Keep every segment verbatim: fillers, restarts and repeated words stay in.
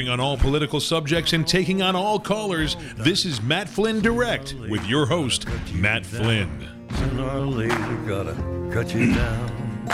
Riffing on all political subjects and taking on all callers, this is Matt Flynn Direct with your host, Matt Flynn. Sooner or later, gotta cut you down.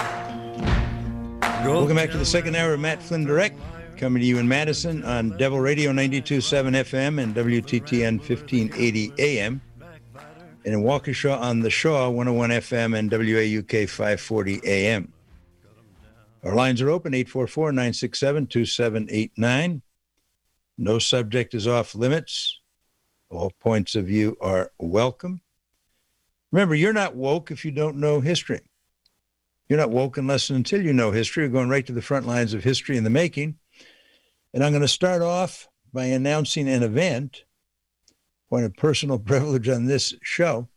Welcome back to the second hour of Matt Flynn Direct, coming to you in Madison on Devil Radio ninety-two point seven F M and W T T N fifteen eighty A M, and in Waukesha on the Shaw one oh one F M and W A U K five forty A M. Our lines are open, eight four four, nine six seven, two seven eight nine. No subject is off limits. All points of view are welcome. Remember, you're not woke if you don't know history. You're not woke unless and until you know history. We're going right to the front lines of history in the making. And I'm going to start off by announcing an event, point of personal privilege on this show.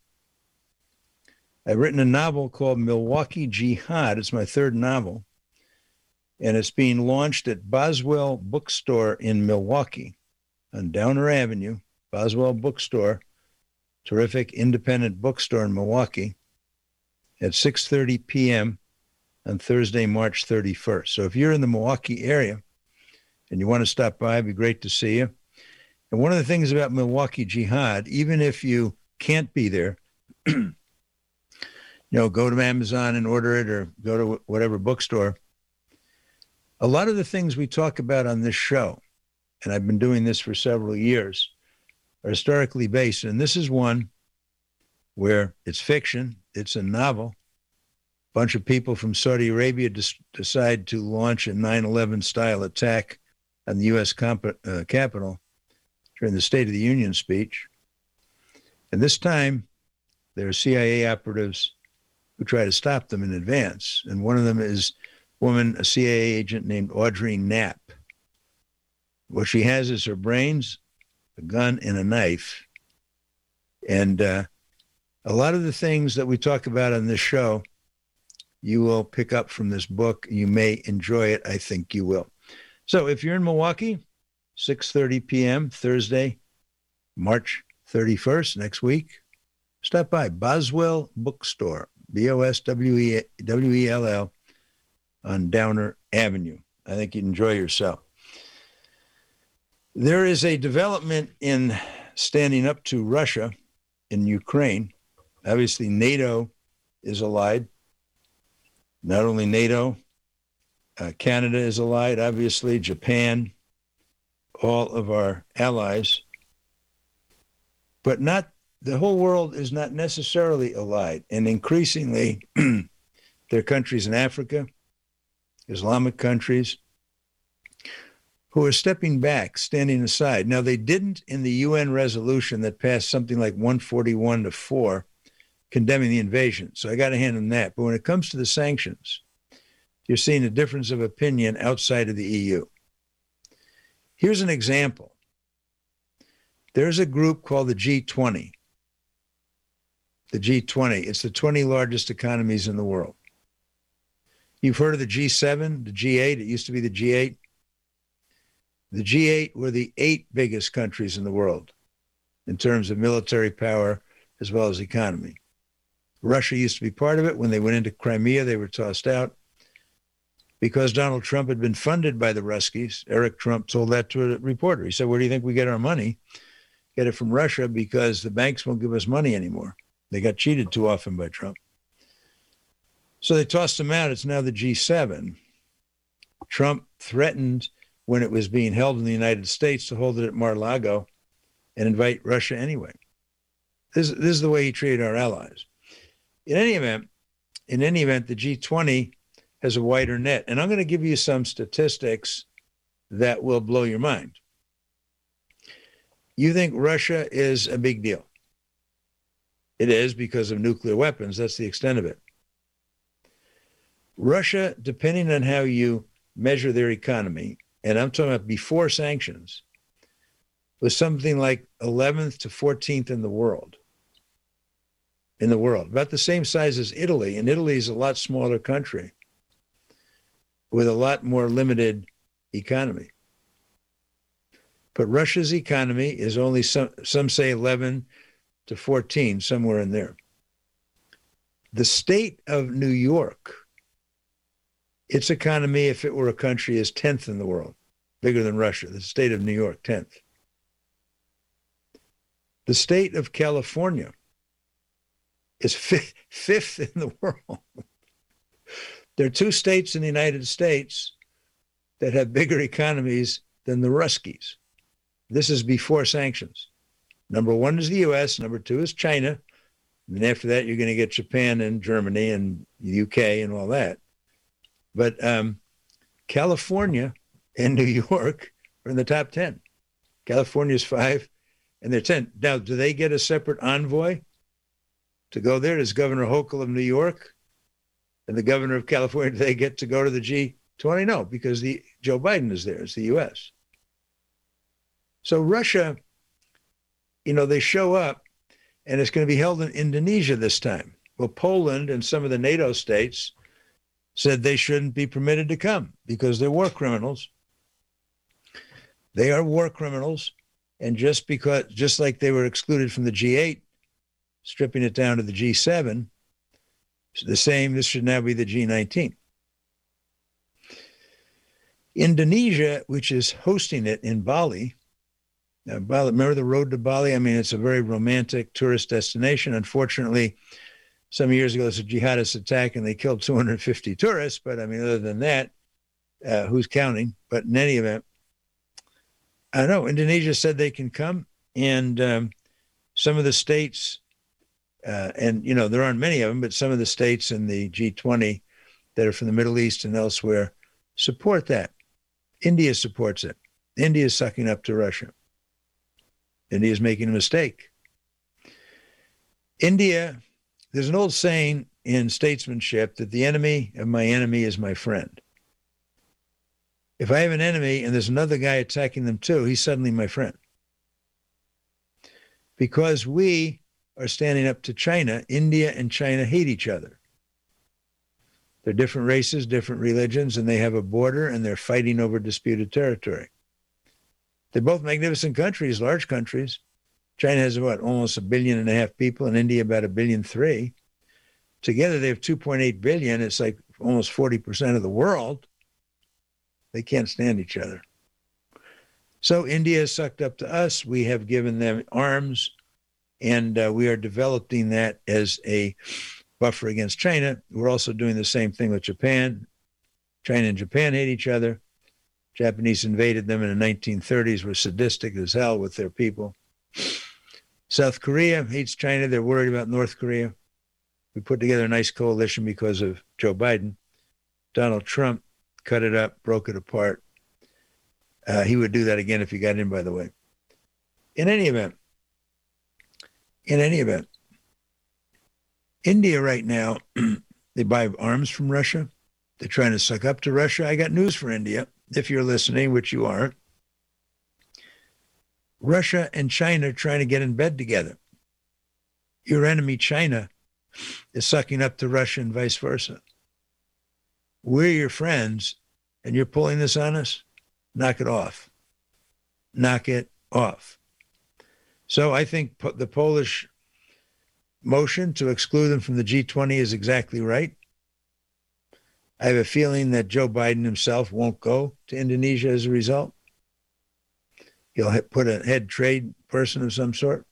I've written a novel called Milwaukee Jihad. It's my third novel. And it's being launched at Boswell Bookstore in Milwaukee on Downer Avenue. Boswell Bookstore, terrific independent bookstore in Milwaukee, at six thirty p.m. on Thursday, March thirty-first. So if you're in the Milwaukee area and you want to stop by, it'd be great to see you. And one of the things about Milwaukee Jihad, even if you can't be there, you know, go to Amazon and order it or go to whatever bookstore. A lot of the things we talk about on this show, and I've been doing this for several years, are historically based. And this is one where it's fiction. It's a novel. A bunch of people from Saudi Arabia des- decide to launch a nine eleven style attack on the U S comp- uh, Capitol during the State of the Union speech. And this time, there are C I A operatives who try to stop them in advance. And one of them is a woman, a C I A agent named Audrey Knapp. What she has is her brains, a gun, and a knife. And uh, a lot of the things that we talk about on this show, you will pick up from this book. You may enjoy it. I think you will. So if you're in Milwaukee, six thirty p.m. Thursday, March thirty-first, next week, stop by Boswell Bookstore, B O S W E L L, on Downer Avenue. I think you'd enjoy yourself. There is a development in standing up to Russia in Ukraine. Obviously, NATO is allied. Not only NATO, uh, Canada is allied, obviously, Japan, all of our allies. But not the whole world is not necessarily allied. And increasingly, there are countries in Africa, Islamic countries, who are stepping back, standing aside. Now, they didn't in the U N resolution that passed something like one forty-one to four, condemning the invasion. So I got to hand them that. But when it comes to the sanctions, you're seeing a difference of opinion outside of the E U. Here's an example. There's a group called the G twenty. The G twenty, it's the twenty largest economies in the world. You've heard of the G seven, the G eight, it used to be the G eight. The G eight were the eight biggest countries in the world in terms of military power as well as economy. Russia used to be part of it. When they went into Crimea, they were tossed out. Because Donald Trump had been funded by the Ruskies, Eric Trump told that to a reporter. He said, where do you think we get our money? Get it from Russia because the banks won't give us money anymore. They got cheated too often by Trump. So they tossed him out. It's now the G seven. Trump threatened when it was being held in the United States to hold it at Mar-a-Lago and invite Russia anyway. This, this is the way he treated our allies. In any event, in any event, the G twenty has a wider net. And I'm going to give you some statistics that will blow your mind. You think Russia is a big deal. It is because of nuclear weapons. That's the extent of it. Russia, depending on how you measure their economy, and I'm talking about before sanctions, was something like eleventh to fourteenth in the world. In the world, about the same size as Italy. And Italy is a lot smaller country with a lot more limited economy. But Russia's economy is only, some, some say eleven to fourteen, somewhere in there. The state of New York, its economy, if it were a country, is tenth in the world. bigger than Russia. The state of New York, tenth. The state of California is fifth, fifth in the world. There are two states in the United States that have bigger economies than the Ruskies. This is before sanctions. Number one is the U S, number two is China. And after that, you're going to get Japan and Germany and the U K and all that. But um, California and New York are in the top ten. California's five, and they're ten. Now, do they get a separate envoy to go there? Does Governor Hochul of New York and the governor of California, do they get to go to the G twenty? No, because the Joe Biden is there. It's the U S. So Russia, you know, they show up, and it's going to be held in Indonesia this time. Well, Poland and some of the NATO states said they shouldn't be permitted to come because they're war criminals. They are war criminals. And just because, just like they were excluded from the G eight, stripping it down to the G seven, the same, this should now be the G nineteen. Indonesia, which is hosting it in Bali, now, Bali, remember the road to Bali? I mean, it's a very romantic tourist destination. Unfortunately, some years ago, there's a jihadist attack and they killed two hundred fifty tourists. But I mean, other than that, uh, who's counting? But in any event, I know Indonesia said they can come, and um, some of the states, uh, and you know, there aren't many of them, but some of the states in the G twenty that are from the Middle East and elsewhere support that. India supports it. India is sucking up to Russia. India is making a mistake. India, there's an old saying in statesmanship that the enemy of my enemy is my friend. If I have an enemy and there's another guy attacking them too, he's suddenly my friend. Because we are standing up to China, India and China hate each other. They're different races, different religions, and they have a border, and they're fighting over disputed territory. They're both magnificent countries, large countries. China has what, almost a billion and a half people, and India about a billion three. Together they have two point eight billion. It's like almost forty percent of the world. They can't stand each other. So India has sucked up to us. We have given them arms, and uh, we are developing that as a buffer against China. We're also doing the same thing with Japan. China and Japan hate each other. Japanese invaded them in the nineteen thirties, were sadistic as hell with their people. South Korea hates China. They're worried about North Korea. We put together a nice coalition because of Joe Biden. Donald Trump cut it up, broke it apart. Uh, he would do that again if he got in, by the way. In any event, in any event, India right now, they buy arms from Russia. They're trying to suck up to Russia. I got news for India, if you're listening, which you aren't. Russia and China are trying to get in bed together. Your enemy, China, is sucking up to Russia and vice versa. We're your friends, and you're pulling this on us? Knock it off. Knock it off. So I think the Polish motion to exclude them from the G twenty is exactly right. I have a feeling that Joe Biden himself won't go to Indonesia as a result. He'll put a head trade person of some sort.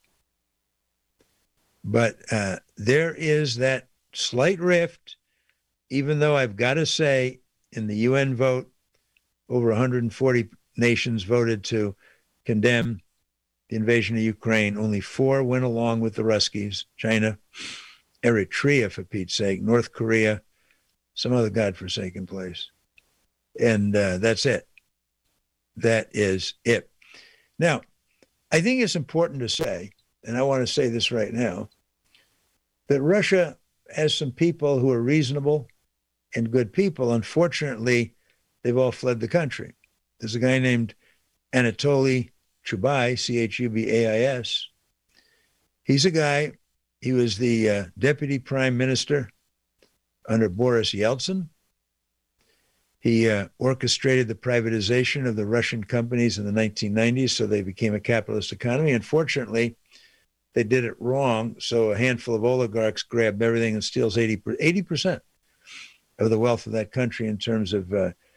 But uh, there is that slight rift, even though I've got to say in the U N vote, over one hundred forty nations voted to condemn the invasion of Ukraine. Only four went along with the Ruskies: China, Eritrea, for Pete's sake, North Korea, some other godforsaken place. And uh, that's it. That is it. Now, I think it's important to say, and I want to say this right now, that Russia has some people who are reasonable and good people. Unfortunately, they've all fled the country. There's a guy named Anatoly Chubais, C H U B A I S. He's a guy, he was the uh, deputy prime minister under Boris Yeltsin. He uh, orchestrated the privatization of the Russian companies in the nineteen nineties, so they became a capitalist economy. Unfortunately, they did it wrong, so a handful of oligarchs grabbed everything and steals eighty percent of the wealth of that country in terms of uh,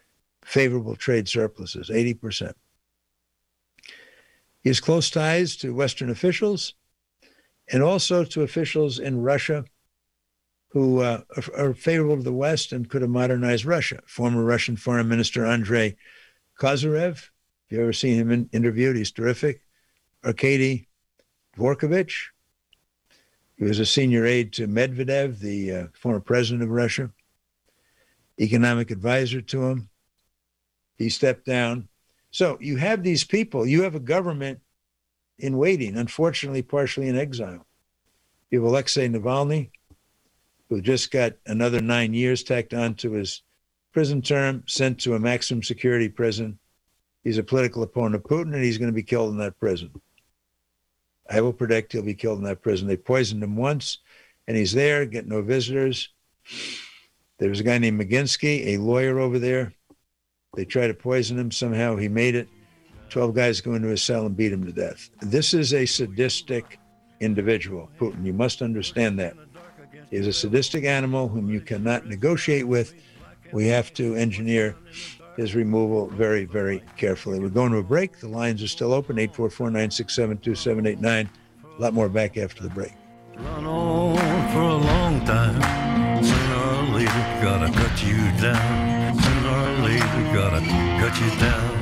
favorable trade surpluses, eighty percent. He has close ties to Western officials and also to officials in Russia who uh, are, are favorable to the West and could have modernized Russia. Former Russian Foreign Minister Andrei Kozyrev, if you've ever seen him in, interviewed, he's terrific. Arkady Dvorkovich, he was a senior aide to Medvedev, the uh, former president of Russia, economic advisor to him. He stepped down. So you have these people, you have a government in waiting, unfortunately, partially in exile. You have Alexei Navalny, who just got another nine years tacked on to his prison term, sent to a maximum security prison. He's a political opponent of Putin, and he's going to be killed in that prison. I will predict he'll be killed in that prison. They poisoned him once, and he's there, get no visitors. There was a guy named McGinsky, a lawyer over there. They tried to poison him. Somehow he made it. twelve guys go into his cell and beat him to death. This is a sadistic individual, Putin. You must understand that. He is a sadistic animal whom you cannot negotiate with. We have to engineer his removal very, very carefully. We're going to a break. The lines are still open, eight four four, nine six seven, two seven eight nine. A lot more back after the break. Run on for a long time. Sooner or later, gotta cut you down. Sooner or later, gotta cut you down.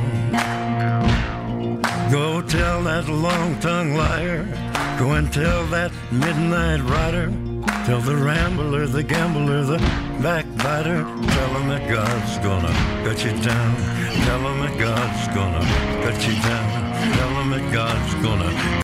Go tell that long-tongued liar. Go and tell that midnight rider. Tell the rambler, the gambler, the backbiter. Tell him that God's gonna cut you down. Tell him that God's gonna cut you down. Tell him that God's gonna